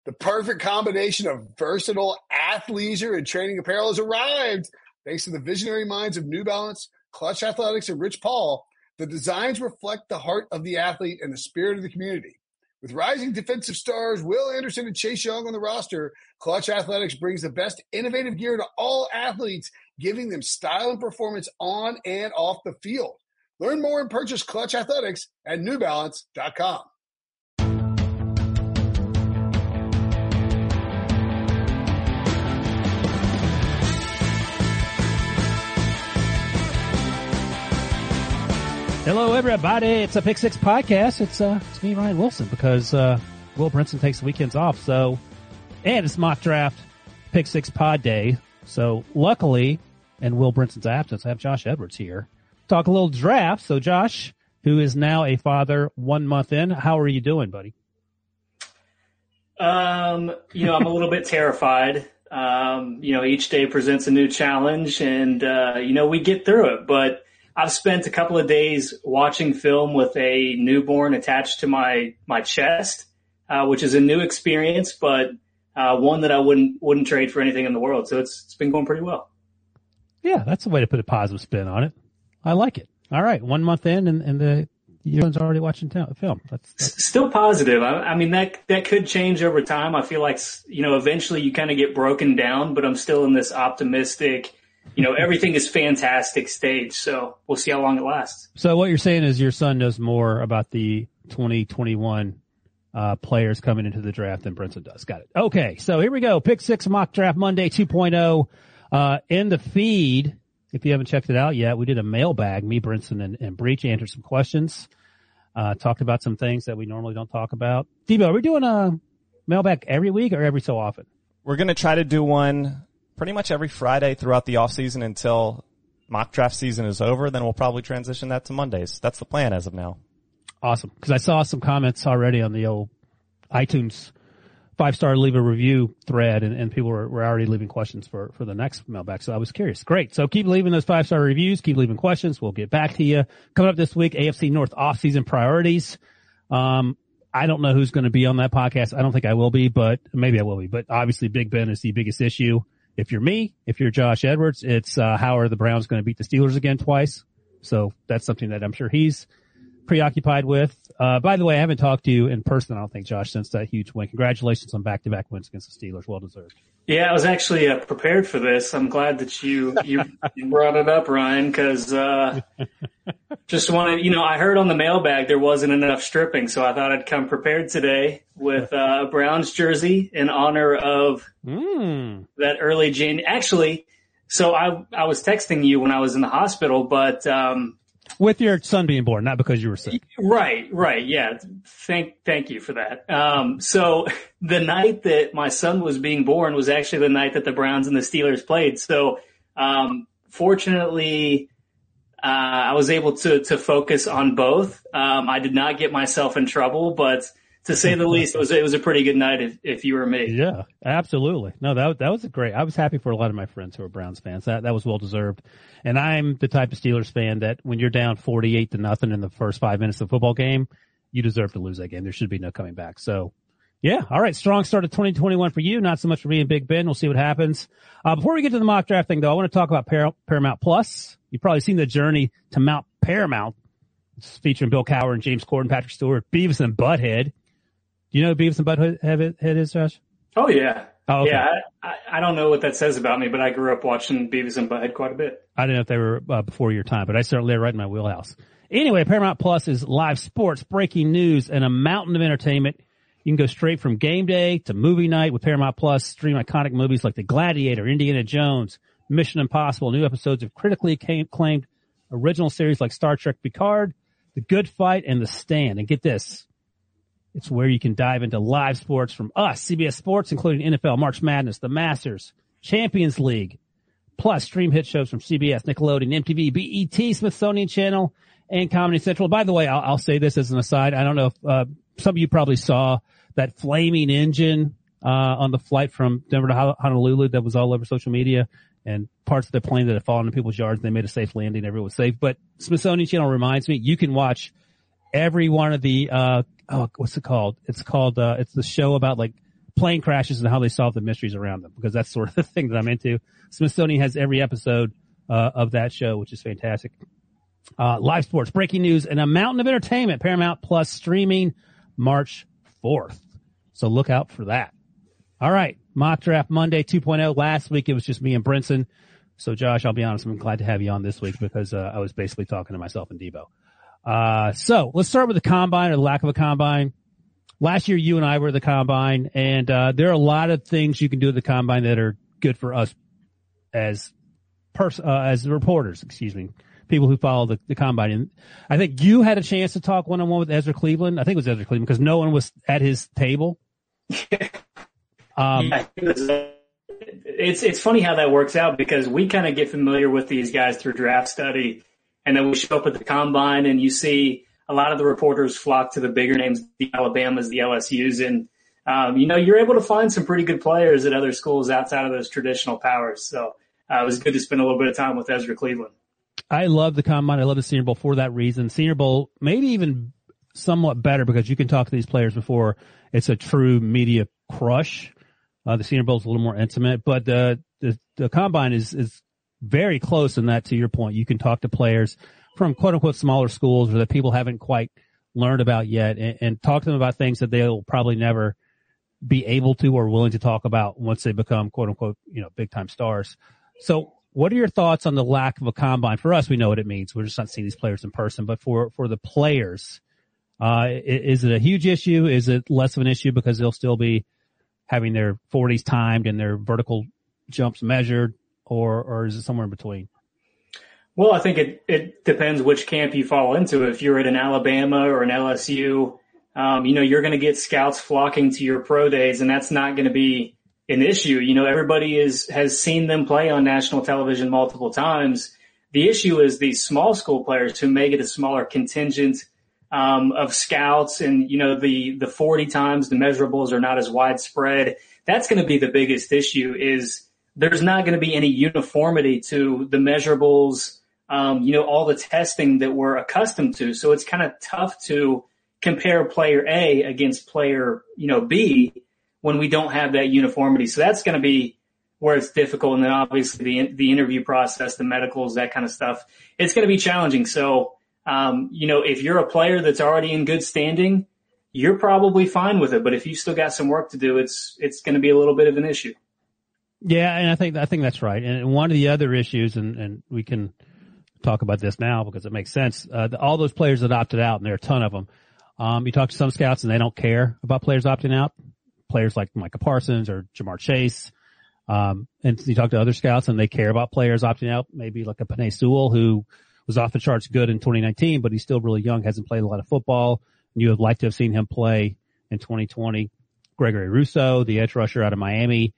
The perfect combination of versatile athleisure and training apparel has arrived. Thanks to the visionary minds of New Balance, Clutch Athletics, and Rich Paul, the designs reflect the heart of the athlete and the spirit of the community. With rising defensive stars Will Anderson and Chase Young on the roster, Clutch Athletics brings the best innovative gear to all athletes, giving them style and performance on and off the field. Learn more and purchase Clutch Athletics at newbalance.com. Hello, everybody. It's a Pick Six podcast. It's me, Ryan Wilson, because Will Brinson takes the weekends off. And it's mock draft Pick Six pod day. So luckily, in Will Brinson's absence, I have Josh Edwards here. Talk a little draft. So Josh, who is now a father 1 month in, how are you doing, buddy? I'm a little bit terrified. Each day presents a new challenge, and we get through it. But I've spent a couple of days watching film with a newborn attached to my chest, which is a new experience, but one that I wouldn't trade for anything in the world. So it's been going pretty well. Yeah, that's a way to put a positive spin on it. I like it. All right, 1 month in, and the young's already watching film. That's still positive. I mean, that could change over time. I feel like eventually you kind of get broken down, but I'm still in this optimistic, everything is fantastic stage. So we'll see how long it lasts. So what you're saying is your son knows more about the 2021 players coming into the draft than Brinson does. Got it. Okay. So here we go. Pick Six Mock Draft Monday 2.0. In the feed, if you haven't checked it out yet, we did a mailbag. Me, Brinson, and Breach answered some questions. Talked about some things that we normally don't talk about. Debo, are we doing a mailbag every week or every so often? We're going to try to do one pretty much every Friday throughout the off season until mock draft season is over. Then we'll probably transition that to Mondays. That's the plan as of now. Awesome. Because I saw some comments already on the old iTunes 5-star leave a review thread, and people were already leaving questions for the next mailbag. So I was curious. Great. So keep leaving those 5-star reviews. Keep leaving questions. We'll get back to you. Coming up this week, AFC North off-season priorities. I don't know who's going to be on that podcast. I don't think I will be, but maybe I will be. But obviously Big Ben is the biggest issue. If you're me, if you're Josh Edwards, it's how are the Browns going to beat the Steelers again twice? So that's something that I'm sure he's preoccupied with. By the way, I haven't talked to you in person, I don't think, Josh, since that huge win. Congratulations on back-to-back wins against the Steelers. Well deserved. Yeah, I was actually prepared for this. I'm glad that you brought it up, Ryan, because just wanted, I heard on the mailbag there wasn't enough stripping, so I thought I'd come prepared today with a Browns jersey in honor of that early January. Actually, so I was texting you when I was in the hospital, but with your son being born, not because you were sick. Right. Yeah. Thank you for that. So the night that my son was being born was actually the night that the Browns and the Steelers played. So, fortunately, I was able to focus on both. I did not get myself in trouble, but to say the least, it was a pretty good night if you were me. Yeah, absolutely. No, that was great. I was happy for a lot of my friends who are Browns fans. That was well deserved. And I'm the type of Steelers fan that when you're down 48-0 in the first 5 minutes of a football game, you deserve to lose that game. There should be no coming back. So, yeah, all right. Strong start of 2021 for you. Not so much for me and Big Ben. We'll see what happens. Before we get to the mock draft thing, though, I want to talk about Paramount Plus. You've probably seen the journey to Mount Paramount. It's featuring Bill Cowher and James Corden, Patrick Stewart, Beavis and Butthead. Do you know who Beavis and Butthead is, Josh? Oh, yeah. Oh, okay. Yeah, I don't know what that says about me, but I grew up watching Beavis and Butthead quite a bit. I didn't know if they were before your time, but I certainly are right in my wheelhouse. Anyway, Paramount Plus is live sports, breaking news, and a mountain of entertainment. You can go straight from game day to movie night with Paramount Plus. Stream iconic movies like The Gladiator, Indiana Jones, Mission Impossible, new episodes of critically acclaimed original series like Star Trek Picard, The Good Fight, and The Stand. And get this. It's where you can dive into live sports from us, CBS Sports, including NFL, March Madness, the Masters, Champions League, plus stream hit shows from CBS, Nickelodeon, MTV, BET, Smithsonian Channel, and Comedy Central. By the way, I'll say this as an aside. I don't know if some of you probably saw that flaming engine on the flight from Denver to Honolulu that was all over social media, and parts of the plane that had fallen in people's yards. They made a safe landing. Everyone was safe. But Smithsonian Channel reminds me, you can watch every one of the what's it called? It's called it's the show about like plane crashes and how they solve the mysteries around them, because that's sort of the thing that I'm into. Smithsonian has every episode of that show, which is fantastic. Live sports, breaking news, and a mountain of entertainment. Paramount Plus streaming March 4th. So look out for that. All right. Mock Draft Monday 2.0. Last week it was just me and Brinson. So Josh, I'll be honest, I'm glad to have you on this week because I was basically talking to myself and Debo. So let's start with the combine, or the lack of a combine. Last year you and I were at the combine, and there are a lot of things you can do at the combine that are good for us as reporters, people who follow the combine. And I think you had a chance to talk one-on-one with Ezra Cleveland. I think it was Ezra Cleveland because no one was at his table. It's funny how that works out, because we kind of get familiar with these guys through draft study, and then we show up at the combine and you see a lot of the reporters flock to the bigger names, the Alabamas, the LSUs, and you're able to find some pretty good players at other schools outside of those traditional powers. So it was good to spend a little bit of time with Ezra Cleveland. I love the combine. I love the Senior Bowl for that reason. Senior Bowl, maybe even somewhat better, because you can talk to these players before it's a true media crush. The Senior Bowl is a little more intimate, but the combine is very close in that, to your point. You can talk to players from quote unquote smaller schools or that people haven't quite learned about yet, and talk to them about things that they'll probably never be able to or willing to talk about once they become quote unquote, big time stars. So what are your thoughts on the lack of a combine? For us, we know what it means. We're just not seeing these players in person, but for the players, is it a huge issue? Is it less of an issue because they'll still be having their 40s timed and their vertical jumps measured, or is it somewhere in between? Well, I think it depends which camp you fall into. If you're at an Alabama or an LSU, you're going to get scouts flocking to your pro days, and that's not going to be an issue. Everybody has seen them play on national television multiple times. The issue is these small school players who may get a smaller contingent of scouts, and the 40 times the measurables are not as widespread. That's going to be the biggest issue. Is there's not going to be any uniformity to the measurables, all the testing that we're accustomed to. So it's kind of tough to compare player A against player B when we don't have that uniformity. So that's going to be where it's difficult. And then obviously the interview process, the medicals, that kind of stuff, it's going to be challenging. So if you're a player that's already in good standing, you're probably fine with it. But if you still got some work to do, it's going to be a little bit of an issue. Yeah, and I think that's right. And one of the other issues, and we can talk about this now because it makes sense. All those players that opted out, and there are a ton of them. You talk to some scouts and they don't care about players opting out. Players like Micah Parsons or Jamar Chase. And you talk to other scouts and they care about players opting out. Maybe like a Penei Sewell, who was off the charts good in 2019, but he's still really young, hasn't played a lot of football. And you would like to have seen him play in 2020. Gregory Rousseau, the edge rusher out of Miami,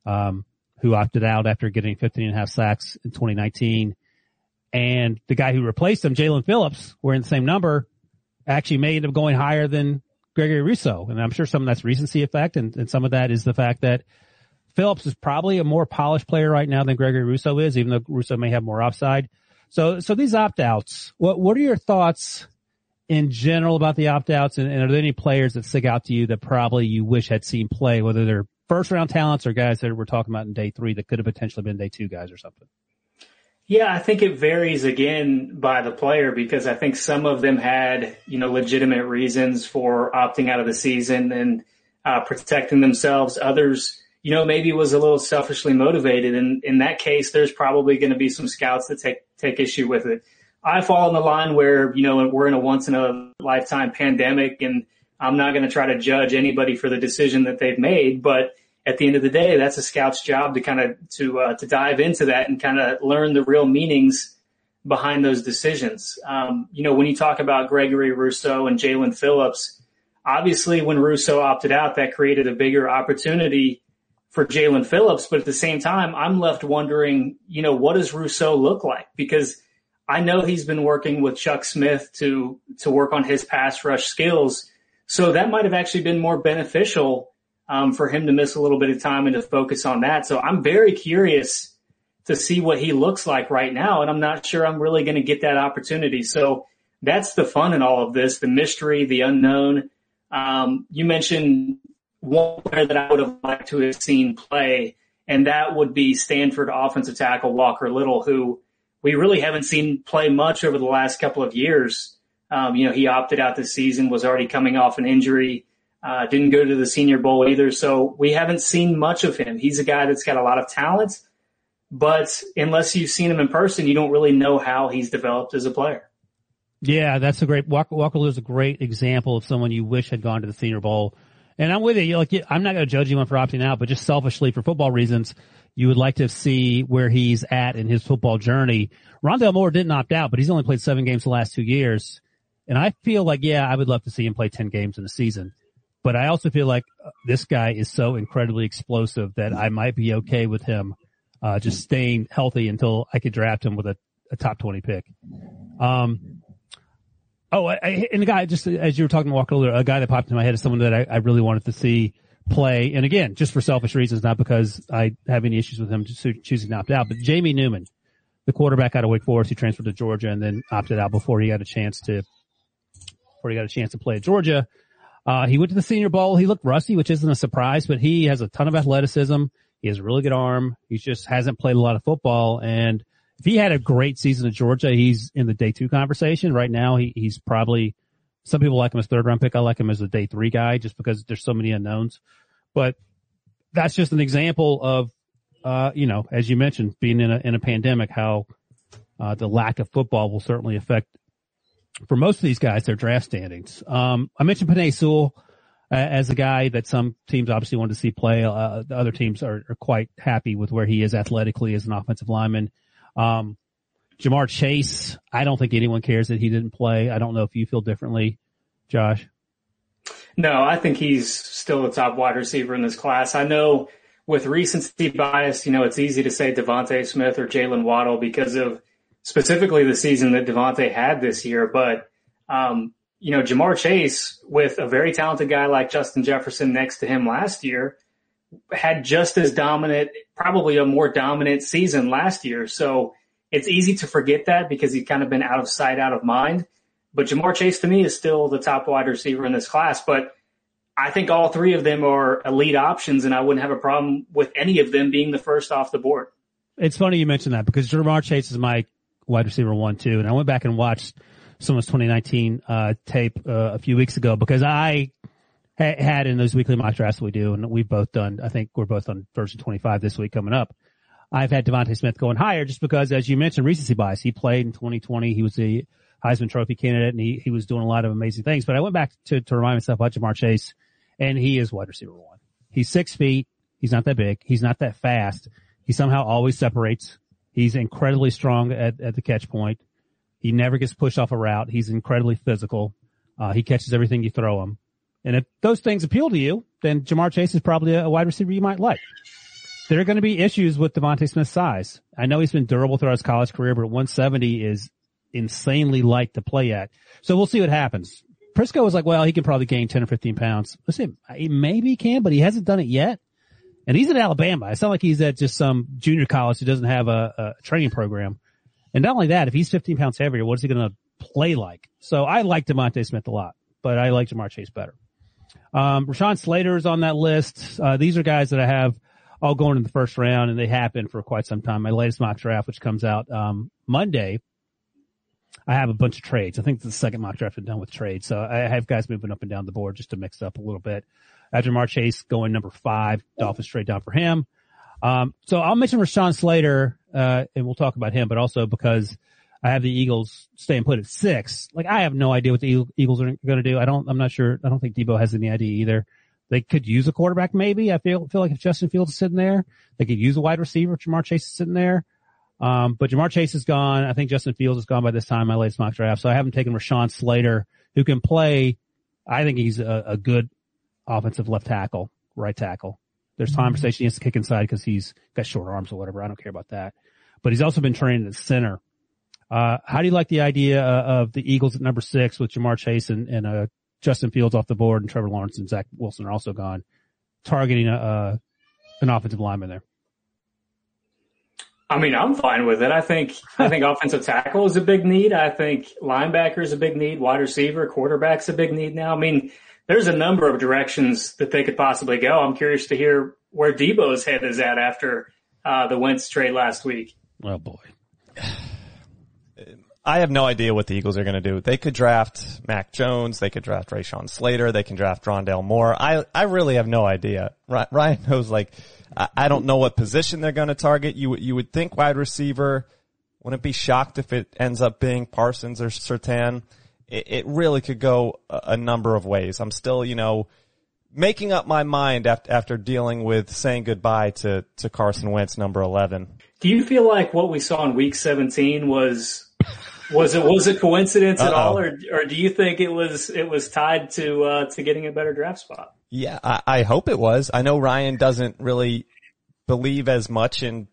who opted out after getting 15.5 sacks in 2019. And the guy who replaced him, Jalen Phillips, wearing the same number, actually may end up going higher than Gregory Rousseau. And I'm sure some of that's recency effect, and some of that is the fact that Phillips is probably a more polished player right now than Gregory Rousseau is, even though Rousseau may have more upside. So these opt-outs, what are your thoughts in general about the opt-outs? And are there any players that stick out to you that probably you wish had seen play, whether they're first-round talents or guys that we're talking about in day 3 that could have potentially been day 2 guys or something? Yeah, I think it varies again by the player, because I think some of them had, legitimate reasons for opting out of the season and protecting themselves. Others, maybe was a little selfishly motivated. And in that case, there's probably going to be some scouts that take issue with it. I fall in the line where, we're in a once in a lifetime pandemic, and I'm not going to try to judge anybody for the decision that they've made, but at the end of the day, that's a scout's job to kind of to dive into that and kind of learn the real meanings behind those decisions. When you talk about Gregory Rousseau and Jalen Phillips, obviously when Rousseau opted out, that created a bigger opportunity for Jalen Phillips. But at the same time, I'm left wondering, what does Rousseau look like? Because I know he's been working with Chuck Smith to work on his pass rush skills. So that might have actually been more beneficial for him to miss a little bit of time and to focus on that. So I'm very curious to see what he looks like right now, and I'm not sure I'm really going to get that opportunity. So that's the fun in all of this, the mystery, the unknown. You mentioned one player that I would have liked to have seen play, and that would be Stanford offensive tackle Walker Little, who we really haven't seen play much over the last couple of years. He opted out this season, was already coming off an injury, didn't go to the Senior Bowl either, so we haven't seen much of him. He's a guy that's got a lot of talent, but unless you've seen him in person, you don't really know how he's developed as a player. Yeah, that's a great, Walker Little is a great example of someone you wish had gone to the Senior Bowl. And I'm with you. I'm not going to judge anyone for opting out, but just selfishly for football reasons, you would like to see where he's at in his football journey. Rondale Moore didn't opt out, but he's only played 7 games the last 2 years. And I feel like, I would love to see him play 10 games in a season. But I also feel like this guy is so incredibly explosive that I might be okay with him just staying healthy until I could draft him with a top 20 pick. And the guy, just as you were talking to Walker earlier, a guy that popped in my head is someone that I really wanted to see play. And again, just for selfish reasons, not because I have any issues with him just choosing to opt out, but Jamie Newman, the quarterback out of Wake Forest, who transferred to Georgia and then opted out before he got a chance to play at Georgia. He went to the Senior Bowl. He looked rusty, which isn't a surprise, but he has a ton of athleticism. He has a really good arm. He just hasn't played a lot of football. And if he had a great season at Georgia, he's in the day 2 conversation. Right now, he's probably, some people like him as 3rd round pick. I like him as a day 3 guy just because there's so many unknowns. But that's just an example of, as you mentioned, being in a pandemic, how, the lack of football will certainly affect, for most of these guys, their draft standings. I mentioned Penei Sewell as a guy that some teams obviously wanted to see play. The other teams are quite happy with where he is athletically as an offensive lineman. Jamar Chase, I don't think anyone cares that he didn't play. I don't know if you feel differently, Josh. No, I think he's still the top wide receiver in this class. I know with recency bias, it's easy to say Devontae Smith or Jalen Waddle because of specifically the season that Devontae had this year. But, Jamar Chase, with a very talented guy like Justin Jefferson next to him last year, had just as dominant, probably a more dominant season last year. So it's easy to forget that because he's kind of been out of sight, out of mind. But Jamar Chase to me is still the top wide receiver in this class. But I think all 3 of them are elite options, and I wouldn't have a problem with any of them being the first off the board. It's funny you mentioned that because Jamar Chase is my wide receiver 1, too. And I went back and watched some of his 2019 tape a few weeks ago because I had in those weekly mock drafts we do, and we've both done, I think we're both on version 25 this week coming up. I've had Devontae Smith going higher just because, as you mentioned, recency bias. He played in 2020. He was a Heisman Trophy candidate, and he was doing a lot of amazing things. But I went back to remind myself about Jamar Chase, and he is wide receiver 1. He's 6 feet. He's not that big. He's not that fast. He somehow always separates. He's incredibly strong at the catch point. He never gets pushed off a route. He's incredibly physical. He catches everything you throw him. And if those things appeal to you, then Jamar Chase is probably a wide receiver you might like. There are going to be issues with Devontae Smith's size. I know he's been durable throughout his college career, but 170 is insanely light to play at. So we'll see what happens. Prisco was like, well, he can probably gain 10 or 15 pounds. Listen, maybe he can, but he hasn't done it yet. And he's in Alabama. It's not like he's at just some junior college who doesn't have a training program. And not only that, if he's 15 pounds heavier, what is he going to play like? So I like Devontae Smith a lot, but I like Jamar Chase better. Rashawn Slater is on that list. These are guys that I have all going in the first round, and they have been for quite some time. My latest mock draft, which comes out Monday, I have a bunch of trades. I think it's the second mock draft I've done with trades. So I have guys moving up and down the board just to mix it up a little bit. Jamar Chase going number 5. Dolphins trade down for him. So I'll mention Rashawn Slater, and we'll talk about him, but also because I have the Eagles staying put at 6. Like, I have no idea what the Eagles are going to do. I'm not sure. I don't think Debo has any idea either. They could use a quarterback maybe. I feel like if Justin Fields is sitting there, they could use a wide receiver if Jamar Chase is sitting there. But Jamar Chase is gone. I think Justin Fields is gone by this time, my latest mock draft. So I haven't taken Rashawn Slater, who can play. I think he's a good offensive left tackle, right tackle. There's conversation he has to kick inside because he's got short arms or whatever. I don't care about that. But he's also been trained at center. How do you like the idea of the Eagles at number 6 with Jamar Chase and Justin Fields off the board, and Trevor Lawrence and Zach Wilson are also gone, targeting an offensive lineman there? I mean, I'm fine with it. I think offensive tackle is a big need. I think linebacker is a big need. Wide receiver, quarterback's a big need now. I mean, there's a number of directions that they could possibly go. I'm curious to hear where Debo's head is at after the Wentz trade last week. Oh, boy. I have no idea what the Eagles are going to do. They could draft Mac Jones. They could draft Rashawn Slater. They can draft Rondale Moore. I really have no idea. Ryan knows, like, I don't know what position they're going to target. You would think wide receiver. Wouldn't be shocked if it ends up being Parsons or Surtain. It really could go a number of ways. I'm still, making up my mind after dealing with saying goodbye to Carson Wentz, number 11. Do you feel like what we saw in Week 17 was a coincidence at all, or do you think it was tied to getting a better draft spot? Yeah, I hope it was. I know Ryan doesn't really believe as much into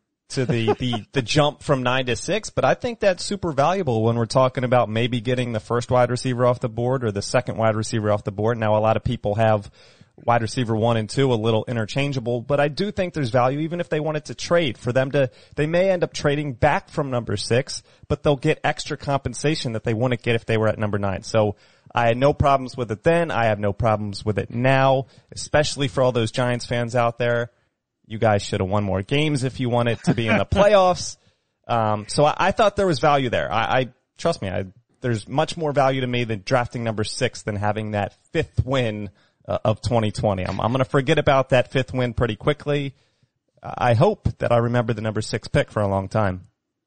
the jump from 9 to 6, but I think that's super valuable when we're talking about maybe getting the first wide receiver off the board or the second wide receiver off the board. Now, a lot of people have wide receiver 1 and 2 a little interchangeable, but I do think there's value even if they wanted to trade for them they may end up trading back from number 6, but they'll get extra compensation that they wouldn't get if they were at number 9. So I had no problems with it then. I have no problems with it now, especially for all those Giants fans out there. You guys should have won more games if you wanted to be in the playoffs. So I thought there was value there. Trust me, there's much more value to me than drafting number 6 than having that 5th win of 2020. I'm going to forget about that 5th win pretty quickly. I hope that I remember the number 6 pick for a long time.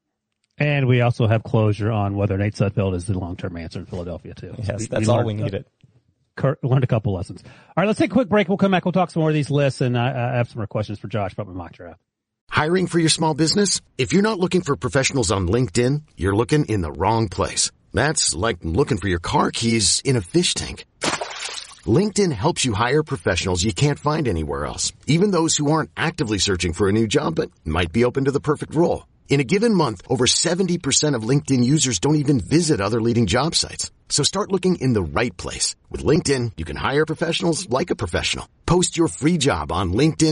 And we also have closure on whether Nate Sudfeld is the long-term answer in Philadelphia, too. Yes, that's all we needed. Learned a couple lessons. All right, let's take a quick break. We'll come back. We'll talk some more of these lists, and I have some more questions for Josh about my mock draft. Hiring for your small business? If you're not looking for professionals on LinkedIn, you're looking in the wrong place. That's like looking for your car keys in a fish tank. LinkedIn helps you hire professionals you can't find anywhere else, even those who aren't actively searching for a new job but might be open to the perfect role. In a given month, over 70% of LinkedIn users don't even visit other leading job sites. So start looking in the right place. With LinkedIn, you can hire professionals like a professional. Post your free job on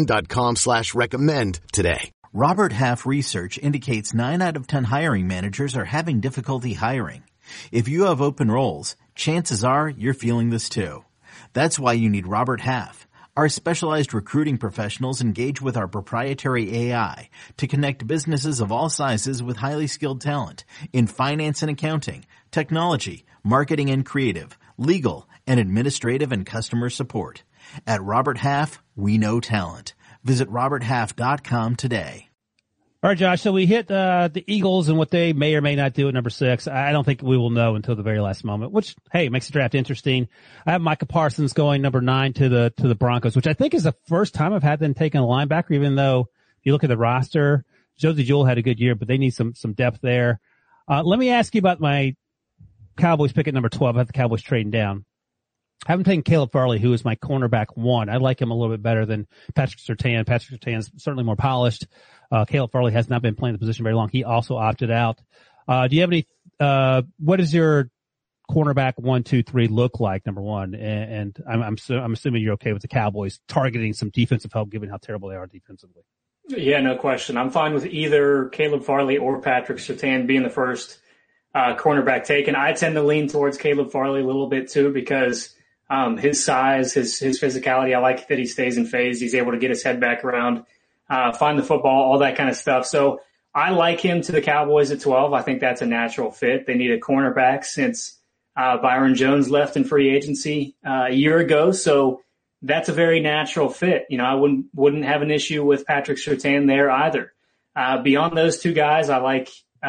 linkedin.com/recommend today. Robert Half research indicates 9 out of 10 hiring managers are having difficulty hiring. If you have open roles, chances are you're feeling this too. That's why you need Robert Half. Our specialized recruiting professionals engage with our proprietary AI to connect businesses of all sizes with highly skilled talent in finance and accounting, technology, marketing and creative, legal, and administrative and customer support. At Robert Half, we know talent. Visit roberthalf.com today. All right, Josh, so we hit the Eagles and what they may or may not do at number 6. I don't think we will know until the very last moment, which, hey, makes the draft interesting. I have Micah Parsons going number 9 to the Broncos, which I think is the first time I've had them taking a linebacker, even though if you look at the roster, Josie Jewell had a good year, but they need some depth there. Let me ask you about my Cowboys pick at number 12. I have the Cowboys trading down. I haven't taken Caleb Farley, who is my cornerback 1. I like him a little bit better than Patrick Surtain. Patrick Surtain is certainly more polished. Caleb Farley has not been playing the position very long. He also opted out. Do you have any, what does your cornerback 1, 2, 3 look like, number 1? And I'm assuming you're okay with the Cowboys targeting some defensive help given how terrible they are defensively. Yeah, no question. I'm fine with either Caleb Farley or Patrick Surtain being the first cornerback taken. I tend to lean towards Caleb Farley a little bit too because his size, his physicality, I like that he stays in phase. He's able to get his head back around, find the football, all that kind of stuff. So I like him to the Cowboys at 12. I think that's a natural fit. They need a cornerback since Byron Jones left in free agency a year ago. So that's a very natural fit. You know, I wouldn't have an issue with Patrick Surtain there either. Beyond those two guys, I like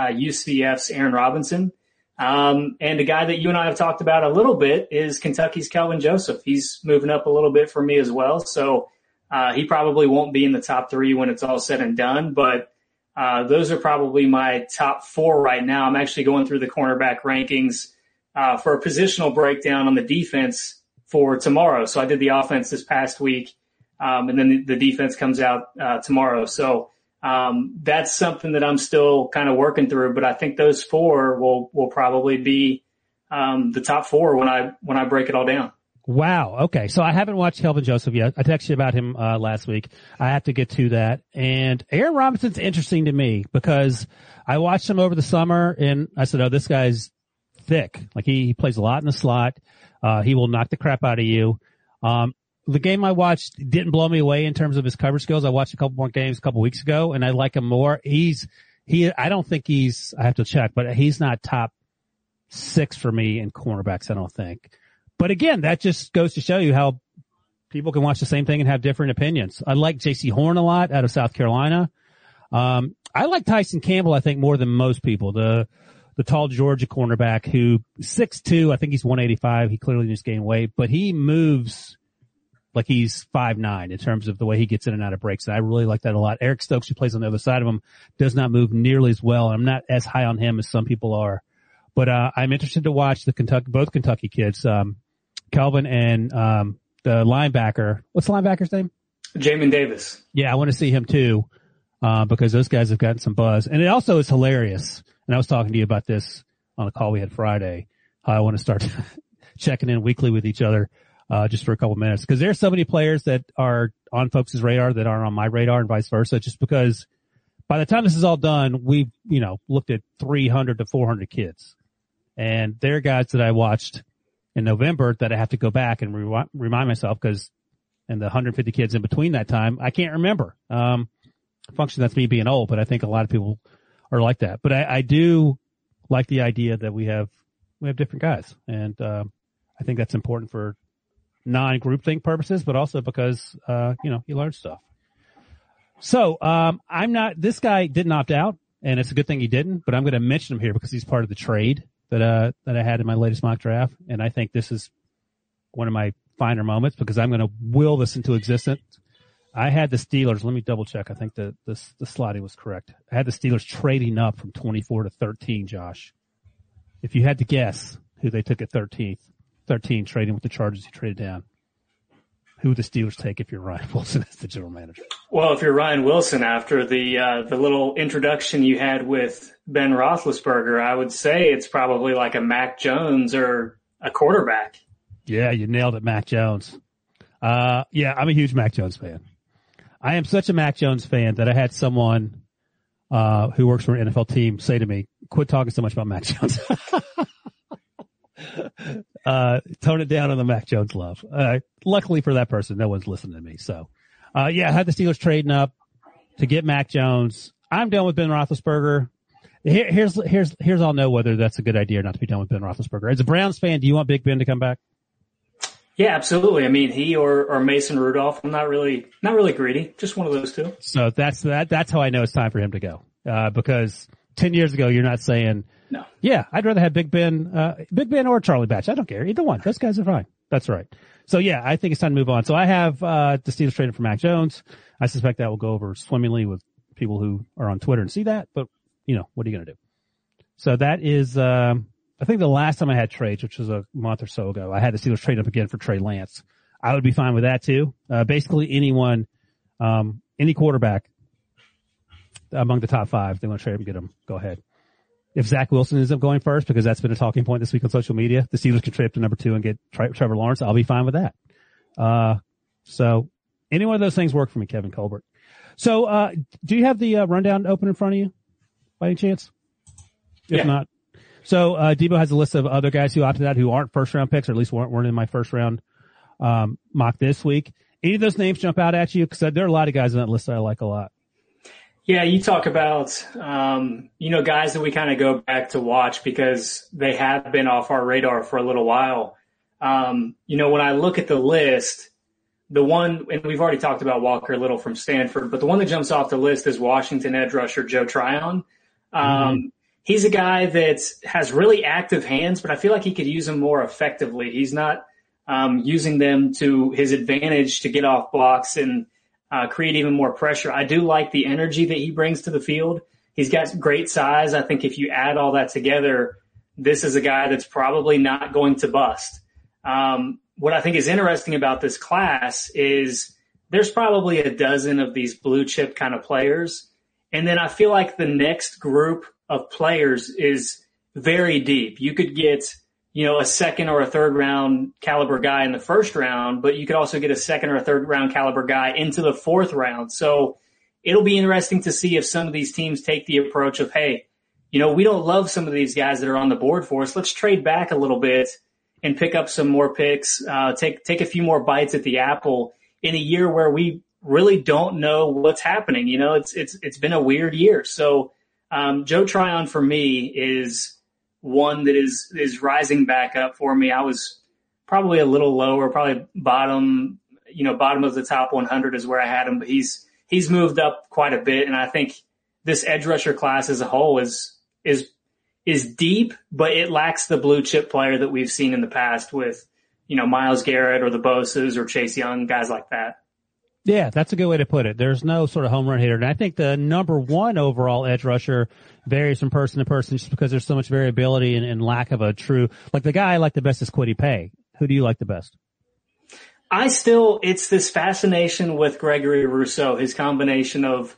UCF's Aaron Robinson. And a guy that you and I have talked about a little bit is Kentucky's Kelvin Joseph. He's moving up a little bit for me as well. So he probably won't be in the top 3 when it's all said and done, but those are probably my top 4 right now. I'm actually going through the cornerback rankings for a positional breakdown on the defense for tomorrow. So I did the offense this past week, and then the defense comes out tomorrow. So that's something that I'm still kind of working through, but I think those 4 will probably be the top 4 when I break it all down. Wow. Okay. So I haven't watched Kelvin Joseph yet. I texted you about him last week. I have to get to that. And Aaron Robinson's interesting to me because I watched him over the summer and I said, oh, this guy's thick. Like he plays a lot in the slot. He will knock the crap out of you. The game I watched didn't blow me away in terms of his coverage skills. I watched a couple more games a couple weeks ago, and I like him more. I don't think I have to check, but he's not top 6 for me in cornerbacks, I don't think. But again, that just goes to show you how people can watch the same thing and have different opinions. I like J.C. Horn a lot out of South Carolina. I like Tyson Campbell, I think, more than most people. The tall Georgia cornerback who 6'2", I think he's 185. He clearly just gained weight, but he moves like he's 5'9" in terms of the way he gets in and out of breaks. And I really like that a lot. Eric Stokes, who plays on the other side of him, does not move nearly as well. I'm not as high on him as some people are, but, I'm interested to watch both Kentucky kids, Kelvin and, the linebacker. What's the linebacker's name? Jamin Davis. Yeah, I want to see him too, because those guys have gotten some buzz. And it also is hilarious. And I was talking to you about this on a call we had Friday. I want to start checking in weekly with each other, just for a couple minutes, because there's so many players that are on folks' radar that aren't on my radar and vice versa, just because by the time this is all done, we've, looked at 300 to 400 kids. And they're guys that I watched in November that I have to go back and remind myself, because and the 150 kids in between that time, I can't remember. Function, that's me being old, but I think a lot of people are like that. But I do like the idea that we have different guys. And, I think that's important for non-groupthink purposes, but also because, you learn stuff. So, this guy didn't opt out, and it's a good thing he didn't, but I'm going to mention him here because he's part of the trade that I had in my latest mock draft. And I think this is one of my finer moments because I'm going to will this into existence. I had the Steelers. Let me double check. I think the slotting was correct. I had the Steelers trading up from 24 to 13, Josh. If you had to guess who they took at 13, trading with the Chargers, he traded down. Who would the Steelers take if you're Ryan Wilson as the general manager? Well, if you're Ryan Wilson, after the little introduction you had with Ben Roethlisberger, I would say it's probably like a Mac Jones or a quarterback. Yeah, you nailed it, Mac Jones. Yeah, I'm a huge Mac Jones fan. I am such a Mac Jones fan that I had someone who works for an NFL team say to me, quit talking so much about Mac Jones. Tone it down on the Mac Jones love. Luckily for that person, no one's listening to me. So, yeah, I had the Steelers trading up to get Mac Jones. I'm done with Ben Roethlisberger. Here's I'll know whether that's a good idea or not to be done with Ben Roethlisberger. As a Browns fan, do you want Big Ben to come back? Yeah, absolutely. I mean, he or Mason Rudolph. I'm not really greedy. Just one of those two. So that's how I know it's time for him to go. Because 10 years ago, you're not saying, no. Yeah, I'd rather have Big Ben or Charlie Batch. I don't care. Either one. Those guys are fine. That's right. So yeah, I think it's time to move on. So I have, the Steelers traded for Mac Jones. I suspect that will go over swimmingly with people who are on Twitter and see that, but what are you going to do? So that is, I think the last time I had trades, which was a month or so ago, I had the Steelers trade up again for Trey Lance. I would be fine with that too. Basically anyone, any quarterback among the top 5, they want to trade him, get him, go ahead. If Zach Wilson ends up going first, because that's been a talking point this week on social media, the Steelers can trade up to number 2 and get Trevor Lawrence. I'll be fine with that. So any one of those things work for me, Kevin Colbert. So, do you have the rundown open in front of you by any chance? If not. So, Debo has a list of other guys who opted out who aren't first round picks, or at least weren't in my first round, mock this week. Any of those names jump out at you? Cause there are a lot of guys on that list that I like a lot. Yeah, you talk about, guys that we kind of go back to watch because they have been off our radar for a little while. When I look at the list, the one, and we've already talked about Walker Little from Stanford, but the one that jumps off the list is Washington edge rusher Joe Tryon. He's a guy that has really active hands, but I feel like he could use them more effectively. He's not using them to his advantage to get off blocks and create even more pressure. I do like the energy that he brings to the field. He's got great size. I think if you add all that together, this is a guy that's probably not going to bust. What I think is interesting about this class is there's probably a dozen of these blue chip kind of players. And then I feel like the next group of players is very deep. You could get, a second or a third round caliber guy in the first round, but you could also get a second or a third round caliber guy into the fourth round. So it'll be interesting to see if some of these teams take the approach of, hey, we don't love some of these guys that are on the board for us. Let's trade back a little bit and pick up some more picks, take a few more bites at the apple in a year where we really don't know what's happening. You know, it's been a weird year. So, Joe Tryon for me is one that is rising back up for me. I was probably a little lower, probably bottom of the top 100 is where I had him, but he's moved up quite a bit. And I think this edge rusher class as a whole is deep, but it lacks the blue chip player that we've seen in the past with, Myles Garrett or the Bosas or Chase Young, guys like that. Yeah, that's a good way to put it. There's no sort of home run hitter. And I think the number one overall edge rusher varies from person to person just because there's so much variability and lack of a true, like the guy I like the best is Kwity Paye. Who do you like the best? It's this fascination with Gregory Rousseau, his combination of,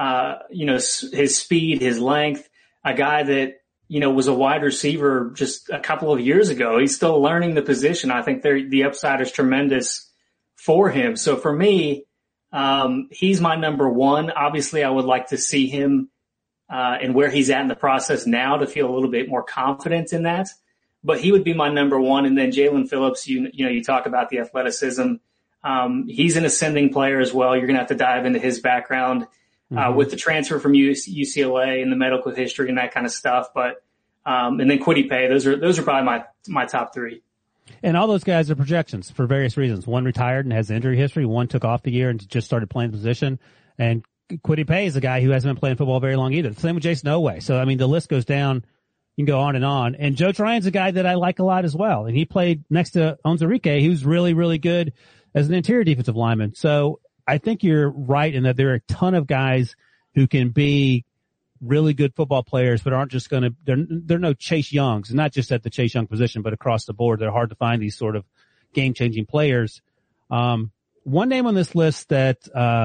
his speed, his length, a guy that, was a wide receiver just a couple of years ago. He's still learning the position. I think the upside is tremendous for him. So for me, he's my number one. Obviously, I would like to see him and where he's at in the process now to feel a little bit more confident in that. But he would be my number one. And then Jalen Phillips, you talk about the athleticism. He's an ascending player as well. You're going to have to dive into his background with the transfer from UCLA and the medical history and that kind of stuff. But and then Kwity Paye, those are probably my top three. And all those guys are projections for various reasons. One retired and has injury history. One took off the year and just started playing the position. And Kwity Paye is a guy who hasn't been playing football very long either. Same with Jason Oweh. So, I mean, the list goes down. You can go on and on. And Joe Tryon's a guy that I like a lot as well. And he played next to Onwuzurike, who's really, really good as an interior defensive lineman. So I think you're right in that there are a ton of guys who can be really good football players, but aren't just going to, they're no Chase Youngs, not just at the Chase Young position, but across the board. They're hard to find these sort of game changing players. One name on this list that,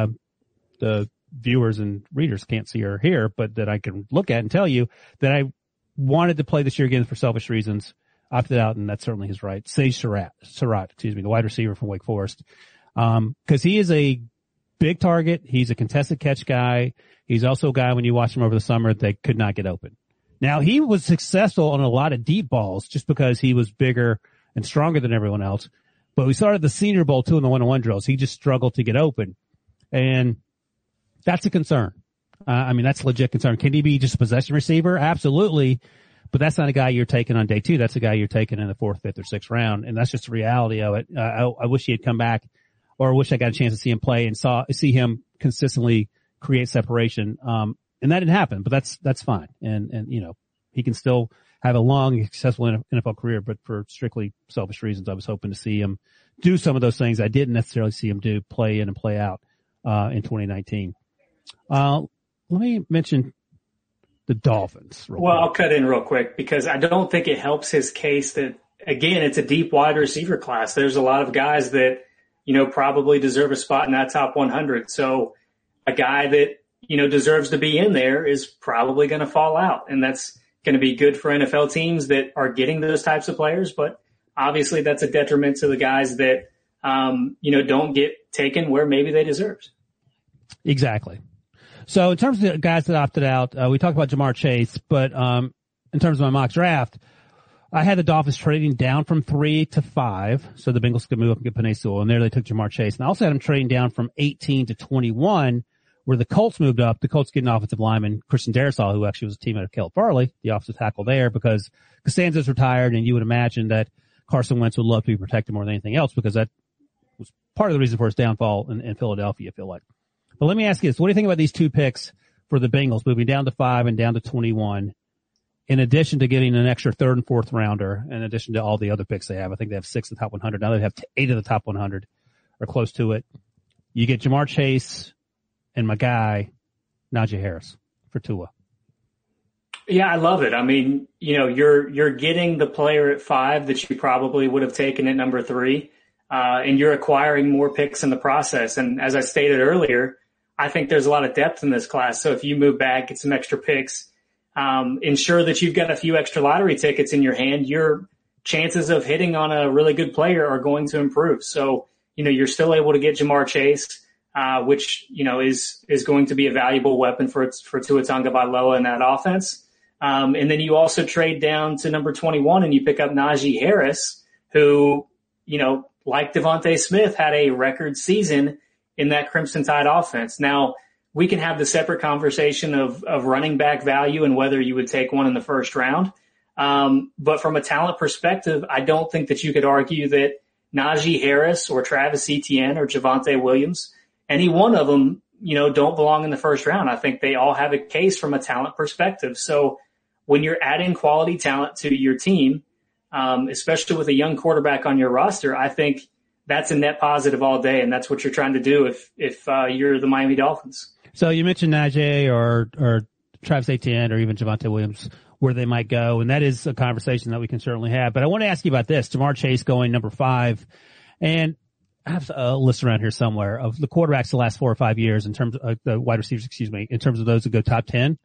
the viewers and readers can't see or hear, but that I can look at and tell you that I wanted to play this year again for selfish reasons, opted out, and that's certainly his right. Sage Surratt, the wide receiver from Wake Forest. Cause he is a big target. He's a contested catch guy. He's also a guy when you watch him over the summer that could not get open. Now he was successful on a lot of deep balls just because he was bigger and stronger than everyone else. But we started the Senior Bowl too in the one-on-one drills. He just struggled to get open. And that's a concern. That's a legit concern. Can he be just a possession receiver? Absolutely. But that's not a guy you're taking on day two. That's a guy you're taking in the 4th, 5th, or 6th round. And that's just the reality of it. I wish he had come back, or I wish I got a chance to see him play and see him consistently create separation. And that didn't happen, but that's fine. And he can still have a long, successful NFL career, but for strictly selfish reasons, I was hoping to see him do some of those things I didn't necessarily see him do, play in and play out, in 2019. Let me mention the Dolphins. Well, I'll cut in real quick because I don't think it helps his case that, again, it's a deep wide receiver class. There's a lot of guys that, probably deserve a spot in that top 100. So a guy that, deserves to be in there is probably going to fall out. And that's going to be good for NFL teams that are getting those types of players. But obviously that's a detriment to the guys that, don't get taken where maybe they deserve. Exactly. So in terms of the guys that opted out, we talked about Jamar Chase, but in terms of my mock draft, I had the Dolphins trading down from 3 to 5, so the Bengals could move up and get Penei Sewell, and there they took Jamar Chase. And I also had them trading down from 18 to 21, where the Colts moved up. The Colts get an offensive lineman, Christian Darrisaw, who actually was a teammate of Caleb Farley, the offensive tackle there, because Costanza's retired, and you would imagine that Carson Wentz would love to be protected more than anything else, because that was part of the reason for his downfall in Philadelphia, I feel like. But let me ask you this. What do you think about these two picks for the Bengals moving down to 5 and down to 21, in addition to getting an extra 3rd and 4th rounder, in addition to all the other picks they have? I think they have 6 of the top 100. Now they have 8 of the top 100 or close to it. You get Jamar Chase and my guy, Najee Harris for Tua. Yeah, I love it. I mean, you're getting the player at 5 that you probably would have taken at number 3. And you're acquiring more picks in the process. And as I stated earlier, I think there's a lot of depth in this class. So if you move back, get some extra picks, ensure that you've got a few extra lottery tickets in your hand, your chances of hitting on a really good player are going to improve. So, you're still able to get Jamar Chase, which, is going to be a valuable weapon for Tua Tagovailoa in that offense. And then you also trade down to number 21 and you pick up Najee Harris, who, like Devontae Smith, had a record season in that Crimson Tide offense. Now, we can have the separate conversation of running back value and whether you would take one in the first round. But from a talent perspective, I don't think that you could argue that Najee Harris or Travis Etienne or Javonte Williams, any one of them, don't belong in the first round. I think they all have a case from a talent perspective. So when you're adding quality talent to your team, especially with a young quarterback on your roster, I think that's a net positive all day. And that's what you're trying to do if you're the Miami Dolphins. So you mentioned Najee or Travis Etienne or even Javonte Williams, where they might go. And that is a conversation that we can certainly have. But I want to ask you about this. Ja'Marr Chase going number 5. And I have a list around here somewhere of the quarterbacks the last 4 or 5 years in terms of the wide receivers, in terms of those who go top 10.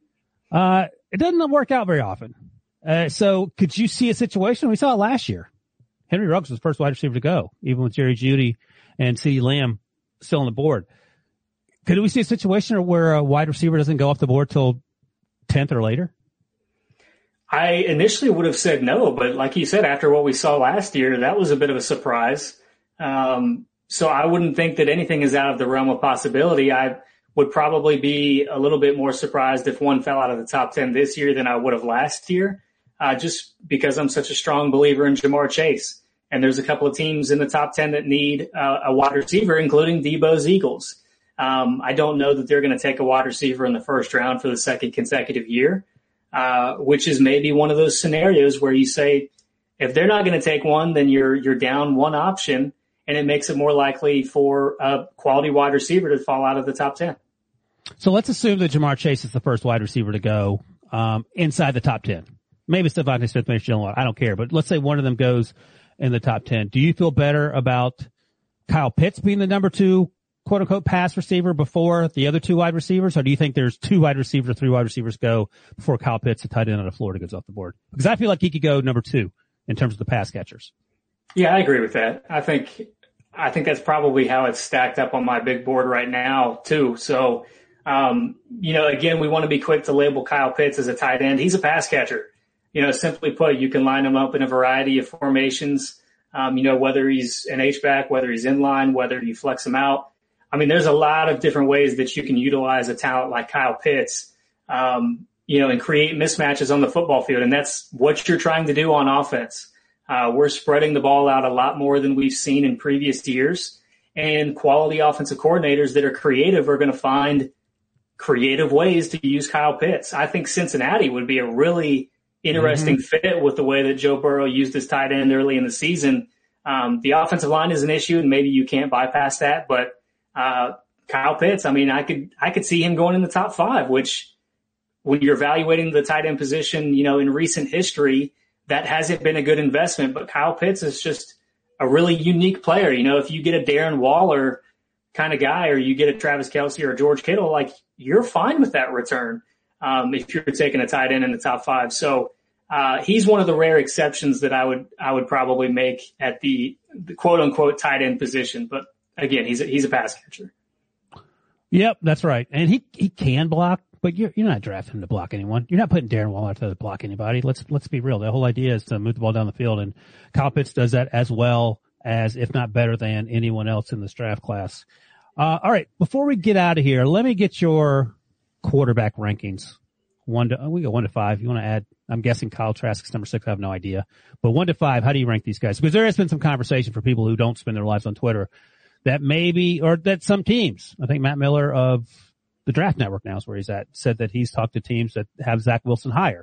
It doesn't work out very often. So could you see a situation? We saw it last year. Henry Ruggs was the first wide receiver to go, even with Jerry Jeudy and CeeDee Lamb still on the board. Could we see a situation where a wide receiver doesn't go off the board till 10th or later? I initially would have said no, but like you said, after what we saw last year, that was a bit of a surprise. So I wouldn't think that anything is out of the realm of possibility. I would probably be a little bit more surprised if one fell out of the top 10 this year than I would have last year, just because I'm such a strong believer in Ja'Marr Chase. And there's a couple of teams in the top 10 that need a wide receiver, including Debo's Eagles. I don't know that they're going to take a wide receiver in the first round for the second consecutive year, which is maybe one of those scenarios where you say, if they're not going to take one, then you're down one option, and it makes it more likely for a quality wide receiver to fall out of the top 10. So let's assume that Ja'Marr Chase is the first wide receiver to go inside the top 10. Maybe it's Devontae Smith, maybe Jalen Waddle. I don't care. But let's say one of them goes in the top 10. Do you feel better about Kyle Pitts being the number 2 quote-unquote pass receiver before the other 2 wide receivers? Or do you think there's 2 wide receivers or 3 wide receivers go before Kyle Pitts, the tight end out of Florida, goes off the board? Because I feel like he could go number 2 in terms of the pass catchers. Yeah, I agree with that. I think that's probably how it's stacked up on my big board right now too. So, again, we want to be quick to label Kyle Pitts as a tight end. He's a pass catcher. Simply put, you can line him up in a variety of formations. Whether he's an H-back, whether he's in line, whether you flex him out. I mean, there's a lot of different ways that you can utilize a talent like Kyle Pitts, and create mismatches on the football field. And that's what you're trying to do on offense. We're spreading the ball out a lot more than we've seen in previous years. And quality offensive coordinators that are creative are going to find creative ways to use Kyle Pitts. I think Cincinnati would be a really interesting fit with the way that Joe Burrow used his tight end early in the season. The offensive line is an issue, and maybe you can't bypass that. But Kyle Pitts, I mean, I could see him going in the top 5, which when you're evaluating the tight end position, in recent history, that hasn't been a good investment. But Kyle Pitts is just a really unique player. If you get a Darren Waller kind of guy, or you get a Travis Kelce or a George Kittle, like, you're fine with that return. If you're taking a tight end in the top 5. So, he's one of the rare exceptions that I would probably make at the quote unquote tight end position. But again, he's a pass catcher. Yep, that's right. And he can block, but you're not drafting him to block anyone. You're not putting Darren Waller to block anybody. Let's be real. The whole idea is to move the ball down the field, and Kyle Pitts does that as well as, if not better than, anyone else in this draft class. All right, before we get out of here, let me get your quarterback rankings. We go 1 to 5. You want to add? I'm guessing Kyle Trask is number 6. I have no idea. But 1 to 5, how do you rank these guys? Because there has been some conversation for people who don't spend their lives on Twitter that maybe, or that some teams, I think Matt Miller of the Draft Network now is where he's at, said that he's talked to teams that have Zach Wilson higher.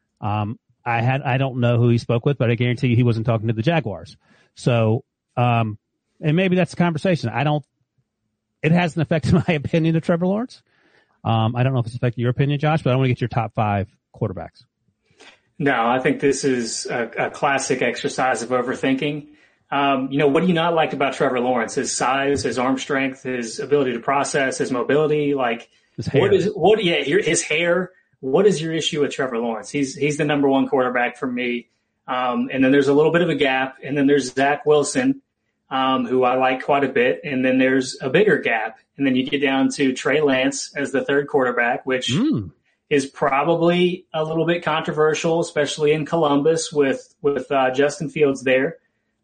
I don't know who he spoke with, but I guarantee you he wasn't talking to the Jaguars. So, and maybe that's the conversation. It hasn't affected my opinion of Trevor Lawrence. I don't know if it's affected your opinion, Josh, but I want to get your top 5 quarterbacks. No, I think this is a classic exercise of overthinking. What do you not like about Trevor Lawrence? His size, his arm strength, his ability to process, his mobility, his hair. His hair. What is your issue with Trevor Lawrence? He's the number 1 quarterback for me. And then there's a little bit of a gap. And then there's Zach Wilson, who I like quite a bit. And then there's a bigger gap. And then you get down to Trey Lance as the 3rd quarterback, which is probably a little bit controversial, especially in Columbus with Justin Fields there.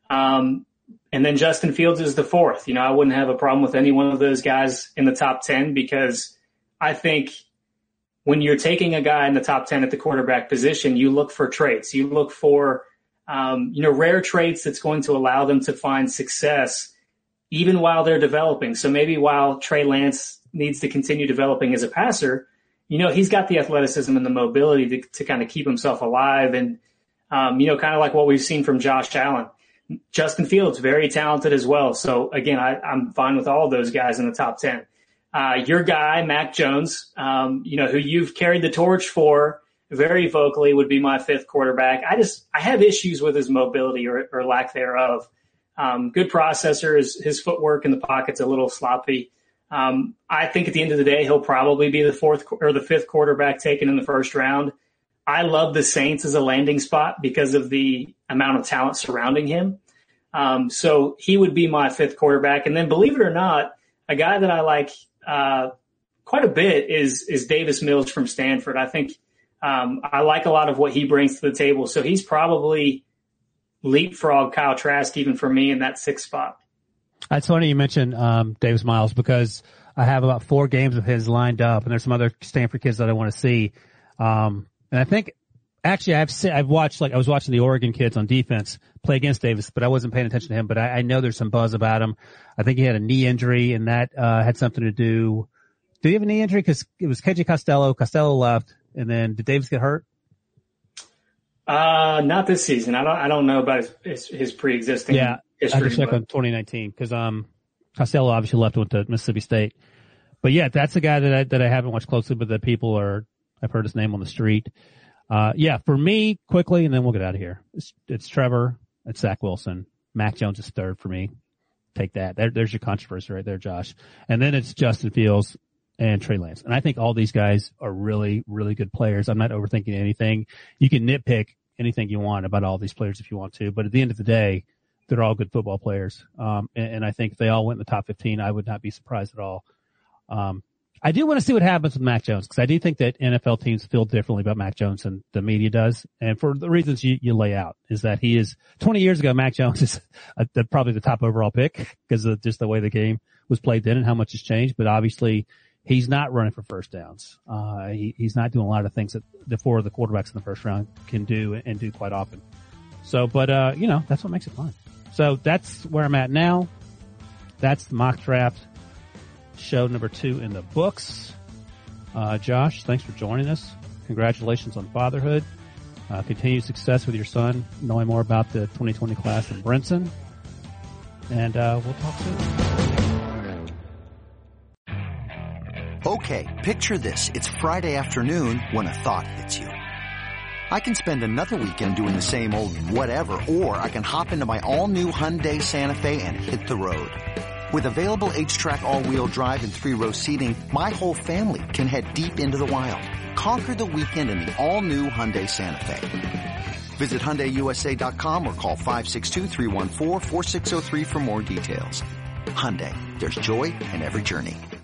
And then Justin Fields is the fourth. I wouldn't have a problem with any one of those guys in the top 10, because I think when you're taking a guy in the top 10 at the quarterback position, you look for traits. You look for, rare traits that's going to allow them to find success even while they're developing. So maybe while Trey Lance needs to continue developing as a passer, he's got the athleticism and the mobility to kind of keep himself alive. And, kind of like what we've seen from Josh Allen. Justin Fields, very talented as well. So again, I'm fine with all of those guys in the top 10. Your guy, Mac Jones, who you've carried the torch for very vocally, would be my fifth quarterback. I have issues with his mobility or lack thereof. Good processor. His footwork in the pocket's a little sloppy. I think at the end of the day, he'll probably be the fourth or the fifth quarterback taken in the first round. I love the Saints as a landing spot because of the amount of talent surrounding him. So he would be my fifth quarterback. And then, believe it or not, a guy that I like quite a bit is Davis Mills from Stanford. I think I like a lot of what he brings to the table. So he's probably leapfrog Kyle Trask even for me in that sixth spot. It's funny you mentioned Davis Miles, because I have about 4 games of his lined up, and there's some other Stanford kids that I want to see. And I think actually I was watching the Oregon kids on defense play against Davis, but I wasn't paying attention to him. But I know there's some buzz about him. I think he had a knee injury, and that had something to do. Did he have a knee injury? Because it was KJ Costello. Costello left, and then did Davis get hurt? Not this season. I don't know about his pre-existing history. I just checked on 2019 because Costello obviously left and went to Mississippi State. But yeah, that's a guy that I haven't watched closely, but that I've heard his name on the street. For me, quickly, and then we'll get out of here. It's Trevor, it's Zach Wilson. Mac Jones is third for me. Take that. There's your controversy right there, Josh. And then it's Justin Fields and Trey Lance. And I think all these guys are really, really good players. I'm not overthinking anything. You can nitpick anything you want about all these players if you want to, but at the end of the day, they're all good football players. And I think if they all went in the top 15, I would not be surprised at all. I do want to see what happens with Mac Jones, because I do think that NFL teams feel differently about Mac Jones than the media does. And for the reasons you lay out, is that he is 20 years ago, Mac Jones is probably the top overall pick because of just the way the game was played then and how much has changed. But obviously he's not running for first downs. He's not doing a lot of things that the 4 of the quarterbacks in the first round can do and do quite often. So, but, that's what makes it fun. So that's where I'm at now. That's the mock draft. Show number 2 in the books. Josh, thanks for joining us. Congratulations on fatherhood. Continued success with your son, knowing more about the 2020 class in Brinson. And we'll talk soon. Okay, picture this. It's Friday afternoon when a thought hits you. I can spend another weekend doing the same old whatever, or I can hop into my all-new Hyundai Santa Fe and hit the road. With available H-Track all-wheel drive and 3-row seating, my whole family can head deep into the wild. Conquer the weekend in the all-new Hyundai Santa Fe. Visit HyundaiUSA.com or call 562-314-4603 for more details. Hyundai, there's joy in every journey.